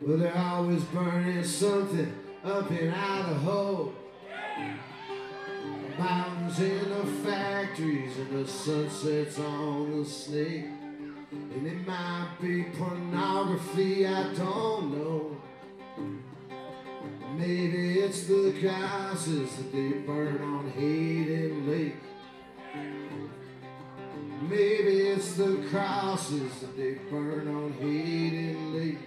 Well, they're always burning something up in Idaho. Mountains in the factories and the sunsets on the snake. And it might be pornography, I don't know. Maybe it's the gases that they burn on Hayden Lake. Maybe it's the crosses that they burn on Hayden Lake.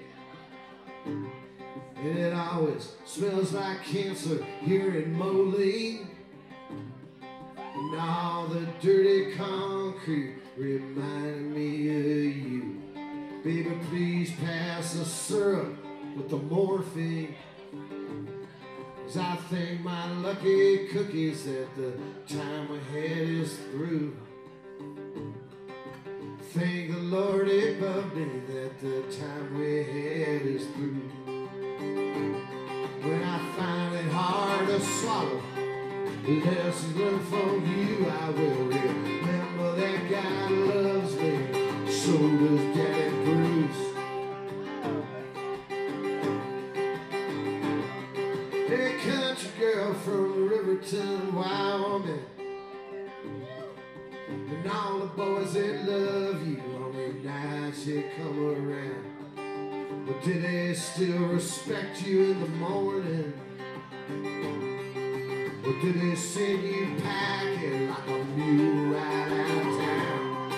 And it always smells like cancer here in Moline. And all the dirty concrete reminded me of you. Baby, please pass the syrup with the morphine. 'Cause I think my lucky cookies that the time ahead is through. Thank the Lord above me that the time we had is through. When I find it hard to swallow, lessons learned from you, I will remember that God loves me, so does Daddy Bruce. A country girl from Riverton, Wyoming, and all the boys that love you on the nights you come around. But do they still respect you in the morning? Or do they send you packing like a mule right out of town?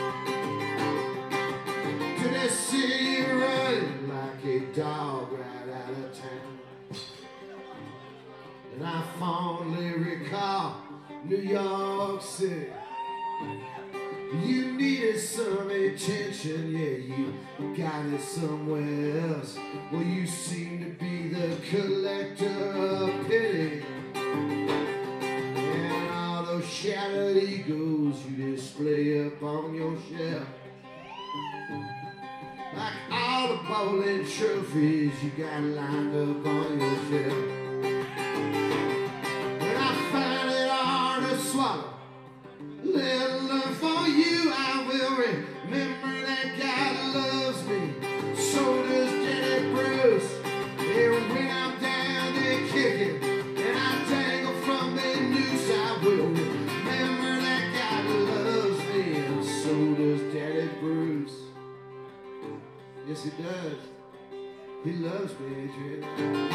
Do they see you running like a dog right out of town? And I fondly recall New York City. You needed some attention, yeah, you got it somewhere else. Well, you seem to be the collector of pity. And all those shattered egos you display up on your shelf. Like all the bowling trophies you got lined up on your shelf. When I find it hard to swallow, little love for you, I will remember that God loves me, so does Daddy Bruce. And when I'm down there kicking and I dangle from the noose, I will remember that God loves me, and so does Daddy Bruce. Yes, he does. He loves me, Adrian.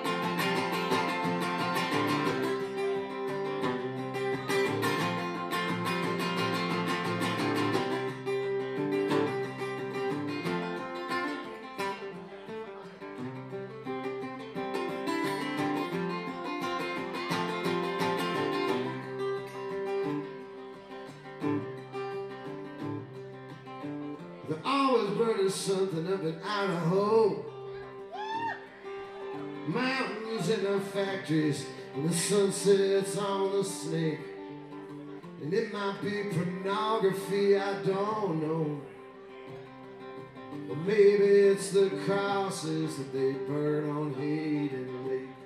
They're always burning something up in Idaho. Mountains in the factories and the sunsets on the snake. And it might be pornography, I don't know. Or maybe it's the crosses that they burn on Hayden Lake.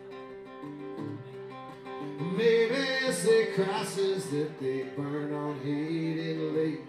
Maybe it's the crosses that they burn on Hayden Lake.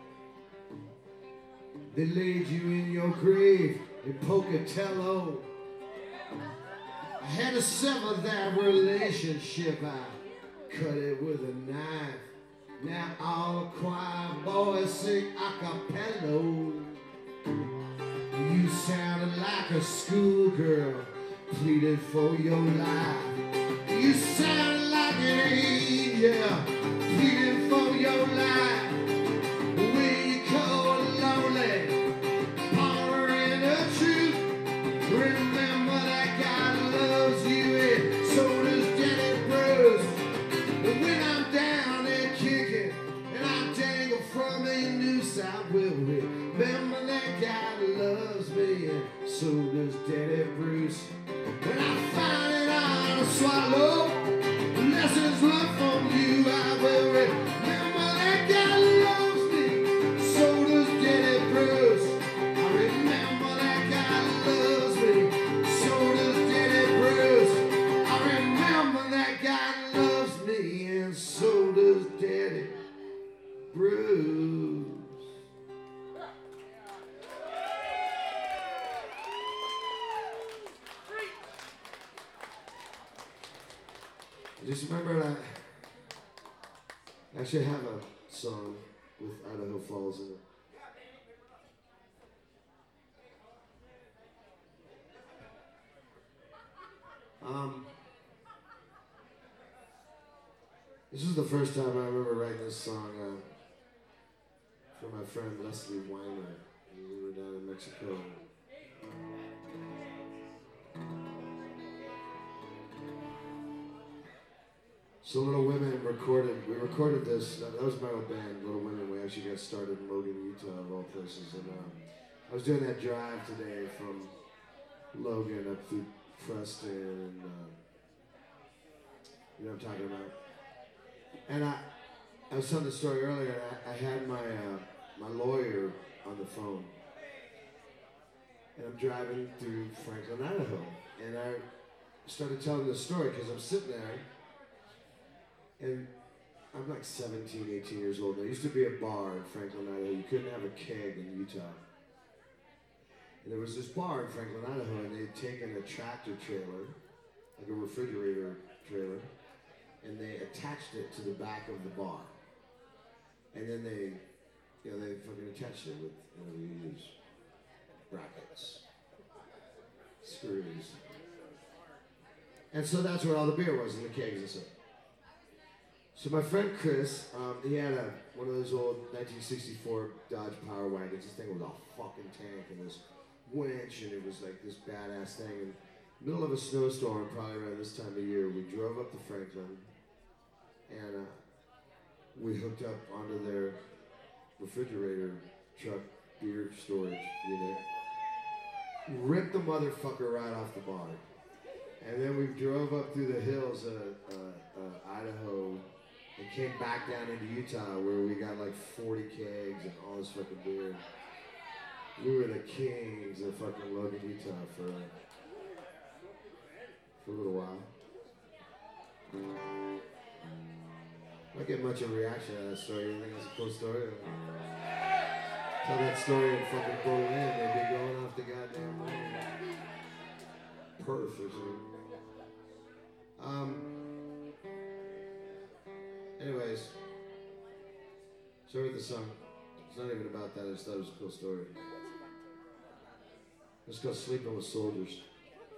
They laid you in your grave in Pocatello. I had to sever that relationship. I cut it with a knife. Now all the choir boys sing a cappella. You sounded like a schoolgirl pleading for your life. You sounded like an angel pleading for your life. When you cold and lonely, pondering the truth, remember that God loves you, and so does Daddy Bruce. And when I'm down there kicking and I dangle from a noose, I will remember that God loves me, and so does Daddy Bruce. When I find it hard to swallow, lessons learned from you, I will remember that God loves me, so does Daddy Bruce. I remember that God loves me, so does Daddy Bruce. I remember that God loves me, and so does Daddy Bruce. Just remember that I actually have a song with Idaho Falls in it. This is the first time I remember writing this song for my friend Leslie Weiner. We were down in Mexico. So Little Women we recorded this, that was my old band, Little Women. We actually got started in Logan, Utah, of all places. And I was doing that drive today from Logan up through Preston, and you know what I'm talking about. And I was telling the story earlier, I had my lawyer on the phone. And I'm driving through Franklin, Idaho. And I started telling the story because I'm sitting there. And I'm like 17, 18 years old. There used to be a bar in Franklin, Idaho. You couldn't have a keg in Utah. And there was this bar in Franklin, Idaho, and they'd taken a tractor trailer, like a refrigerator trailer, and they attached it to the back of the bar. And then they fucking attached it with, you use brackets, screws. And so that's where all the beer was, in the kegs and stuff. So my friend Chris, he had one of those old 1964 Dodge Power Wagons. This thing was a fucking tank and this winch, and it was like this badass thing. In the middle of a snowstorm, probably around this time of year, we drove up to Franklin, and we hooked up onto their refrigerator truck beer storage unit, ripped the motherfucker right off the bar, and then we drove up through the hills of Idaho and came back down into Utah, where we got like 40 kegs and all this fucking beer. We were the kings of fucking Logan, Utah for a little while. I don't get much of a reaction out of that story. You think it's a cool story? Tell that story in fucking Berlin. They'd be going off the goddamn Perth or something. Anyways, so I wrote the song. It's not even about that. I just thought it was a cool story. It's called Sleeping with Soldiers.